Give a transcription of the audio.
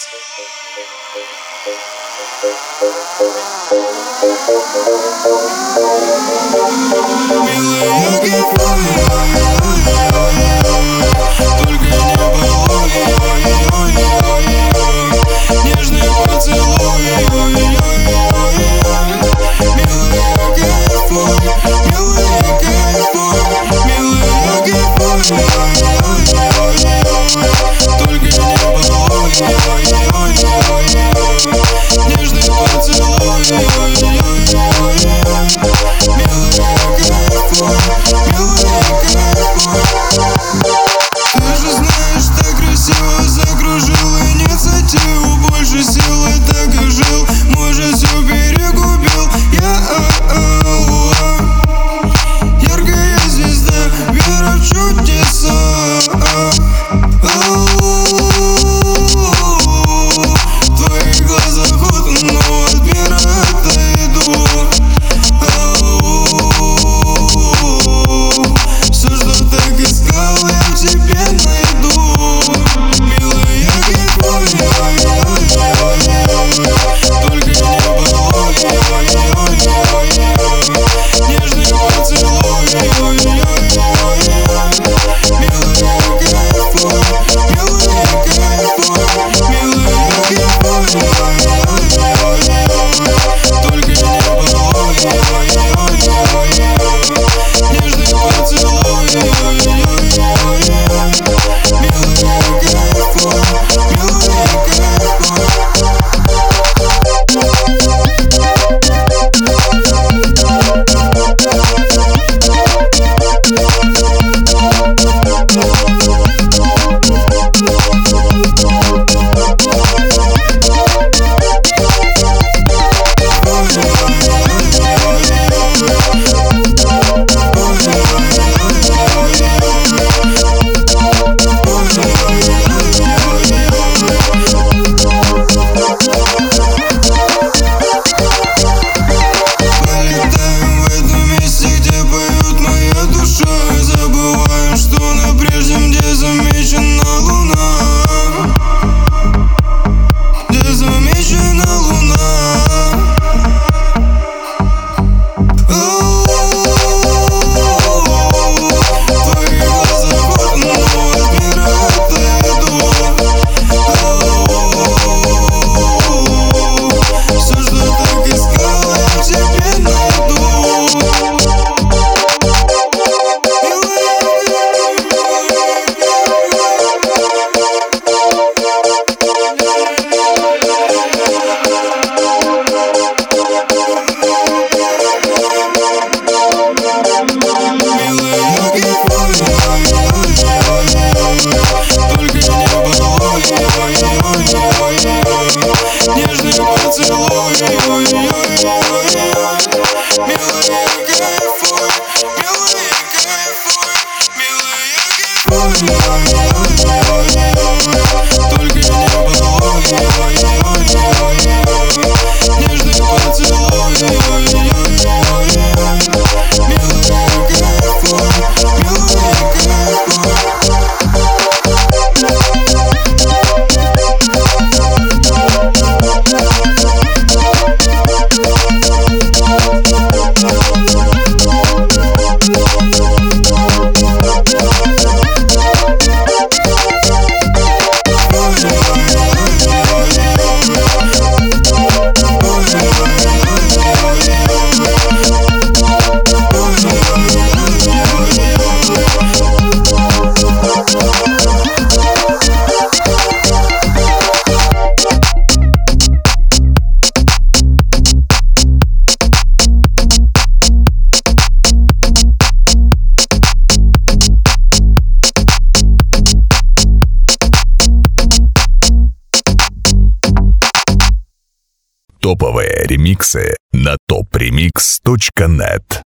Милая, кайфуй, только не балуй, нежный поцелуй, милая, кайфуй, милая, кайфуй, милая, кайфуй, только не балуй, нежный поцелуй, ты же знаешь, так красиво закружил инициативу. Больше силы так и жил, может, все перегубил. Яркая звезда, вера в чудеса. В твоих глазах утону, отбирает еду. Все, что так искал, я в тебе найду. Милая, кайфуй, только не балуй, нежный поцелуй, милая, кайфуй, милая, кайфуй, милая, кайфуй, только не балуй, нежный поцелуй, милая, кайфуй, милая, кайфуй. Забываем, что на прежнем, где замечена луна, где замечена луна. В твоих глазах утону, отбирает еду. Все, что так искал, я в тебе найду. Нежный поцелуй, милая, кайфуй, милая, кайфуй, милая, кайфуй, только не балуй, нежный поцелуй, милая, кайфуй, милая, кайфуй. Топовые ремиксы на topremix.net.